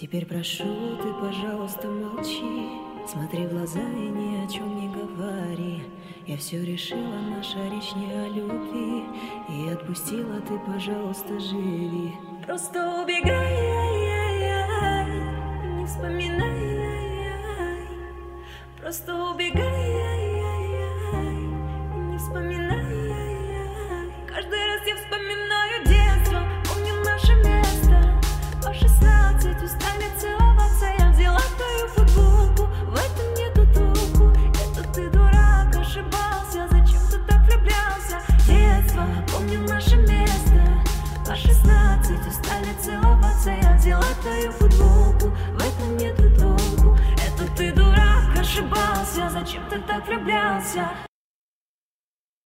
Теперь прошу, ты, пожалуйста, молчи. Смотри в глаза и ни о чем не говори. Я все решила, наша речь не о любви. И отпустила, ты, пожалуйста, живи. Просто убегай, не вспоминай. Просто убегай, не вспоминай. Каждый раз я вспоминаю детство, помню наше место. По 16 устали целоваться, я взяла твою футболку. В этом нету толку, это ты дурак, ошибался. Зачем ты так влюблялся? Детство, помню наше место. По 16 устали целоваться, я взяла твою футболку. В этом нету толку, это ты дурак, ошибался. Зачем ты так влюблялся?